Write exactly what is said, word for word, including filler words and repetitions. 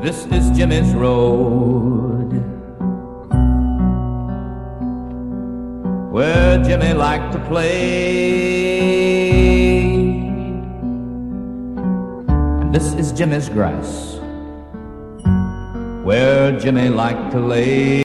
This is Jimmy's road, where Jimmy liked to play. And this is Jimmy's grass, where Jimmy liked to lay.